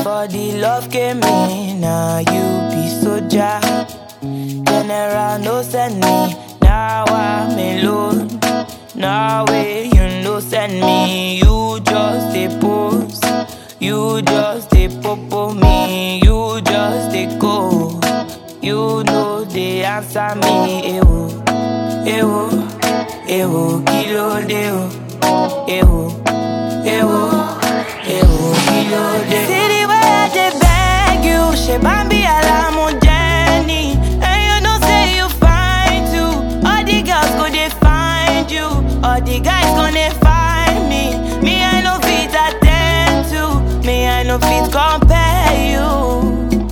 Before the love came in, now you be soldier. General no send me, now I'm alone. Now way you no send me, you just a post. You just a popo me, you just a go. You know they answer me, ewo, ewo, ewo, kilo deo, ewo, ewo, ewo, kilo deo. See the way I dey beg you, she bambi alamu Jenny, and you know say you fine too. All the girls go they find you, all the guys gonna find me. Me I no fit attend to, me I no fit compare you.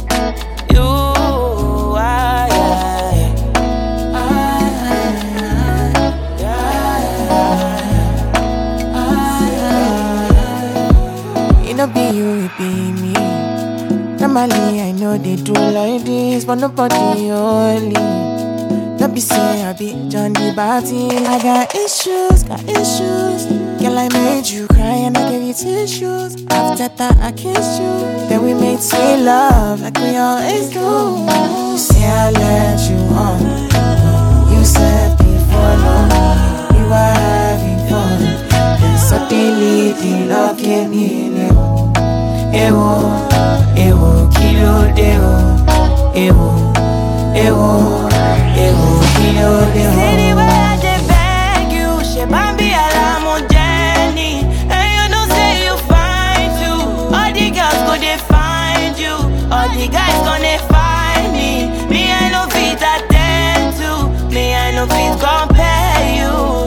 No be you, it be me. Normally I know they do like this, but nobody only. Don't be say I be John the Baptist. I got issues, got issues. Girl, I made you cry and I gave you tissues. After that I kissed you, then we made sweet love like we always do. You say I let you on. You said before long we were having fun. Then suddenly the love came in. Ewo, ewo, kilo deo. Ewo, ewo, ewo, kilo deo. See the way I dey beg you, she bambi alamu Jenny, and you know say you fine too. All the girls go they find you, all the guys gonna find me. Me I no fit attend to, me I no fit compare you.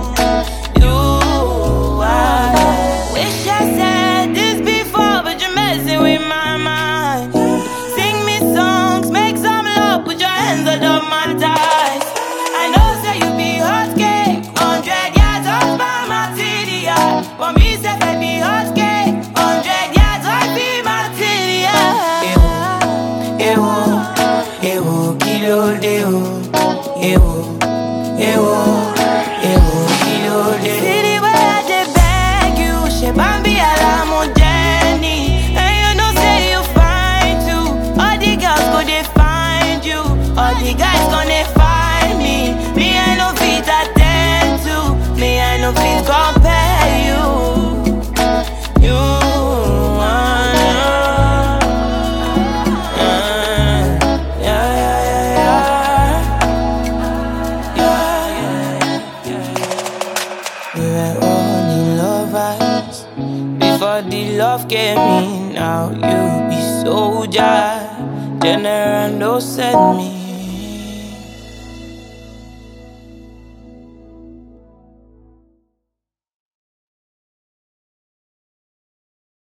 Before the love came in, now you be soldier. General no send me.